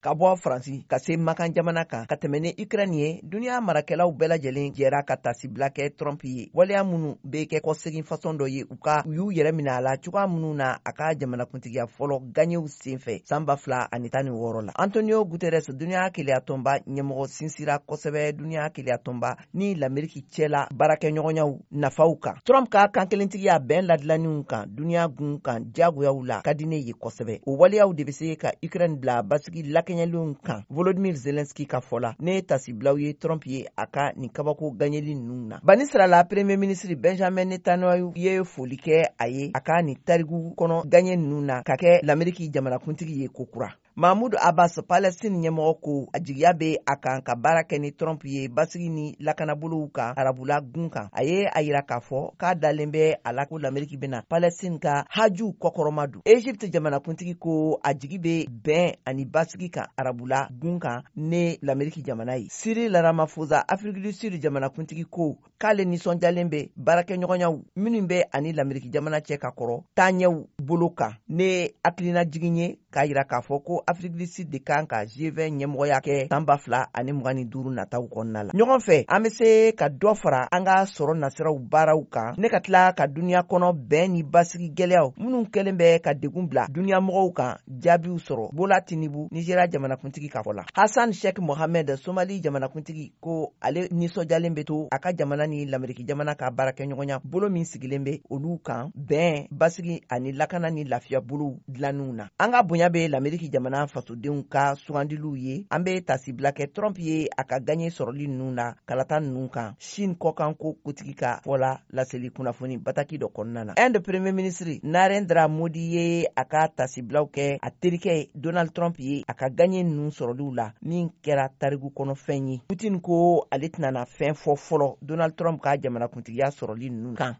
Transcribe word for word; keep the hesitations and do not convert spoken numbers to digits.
ka bɔ Faransi ka se Makan jamana kan ka tɛmɛ ni Ukraine ye. Duniya marakɛlaw bɛɛ lajɛlen jɛra ka tasibila kɛ Trump ye. Waleya minnu bɛ kɛ kɔsegin façon dɔ ye u ka u y'u yɛrɛ minɛ a la cogoya minnu na a ka jamanakuntigiya fɔlɔ gagnenw senfɛ san ba fila ani tan ni wɔɔrɔ la. Antonio Guterres duniya keleya tɔnba ɲɛmɔgɔ sinsira kosɛbɛ duniya keleya tɔnba ni l'Amérique cɛla baarakɛɲɔgɔnyaw nafaw kan. Trump ka kankelentigiya bɛn ladilaninw kan duniya gun kan jagoyaw la ka di ne ye kosɛbɛ. O waleyaw de bɛ se ka Ukraine bila basigi lakɛɲɛlenw kan. Volodymyr Zelensky ka fɔ la ne tasibilaw ye Trump ye a ka nin kabako gagneli ninnu na. Bani sira la Premier ministre Benjamin Netanyahu ye foli kɛ a ye a ka nin tariku kɔnɔ gagné ninnu na ka kɛ l'Amérique jamanakuntigi ye kokura. Mahmoud Abbas Palestine ɲɛmɔgɔ ko a jigiya bɛ a kan ka baara kɛ ni Trump ye basigi ni lakanabolow kan arabula gun kan. A ye a yira k'a fɔ k'a dalen bɛ a la ko l'Amérique bɛna Palestine ka haju kɔkɔrɔma don. Egypte jamanakuntigi ko a jigi bɛ bɛn ani basigi kan arabula gun kan ne l'Amérique jamana ye. Cyril Ramaphosa Afrique du Sud jamanakuntigi ko k'ale nisɔndiyalen bɛ baarakɛɲɔgɔnyaw minnu bɛ ani l'Amérique jamana cɛ ka kɔrɔ taaɲɛw bolo kan. Ne hakilina jigin ye k'a yira k'a fɔ ko Afrique du Sud de kan ka G vingt ɲɛmɔgɔya kɛ san ba fila ani mugan ni duuru nataw kɔnɔna la. Ɲɔgɔn fɛ an bɛ se ka dɔ fara an ka sɔrɔ nasiraw baaraw kan ne ka tila ka duniya kɔnɔ bɛn ni basigi gɛlɛyaw minnu kɛlen bɛ ka degun bila duniya mɔgɔw kan jaabiw sɔrɔ. Bola Tinubu Nigeria jamanakuntigi ka fɔ la. Hassan Sheikh Mohammed Somali jamanakuntigi ko ale nisɔndiyalen bɛ to a ka jamana ni l'Amérique jamana ka baarakɛɲɔgɔnya bolo min sigilen bɛ olu kan bɛn basigi ani lakana ni lafiya bolo dilanniw na. An ka bonya bɛ l'Amérique jamana fasodenw ka sugandiliw ye. An bɛ tasibila kɛ Trump ye a ka gagné sɔrɔli ninnu na kalata ninnu kan. Chine kɔkan ko kutigi ka fɔla laseli kunnafoni bataki dɔ kɔnɔna na. Inde Premier ministre Narendra Modi ye a ka tasibilaw kɛ a terikɛ Donald Trump ye a ka gagné ninnu sɔrɔliw la min kɛra tariku kɔnɔ fɛn ye. Putin ko ale tɛna fɛn fɔ fɔlɔ Donald Trump ka jamanakuntigiya sɔrɔli ninnu kan.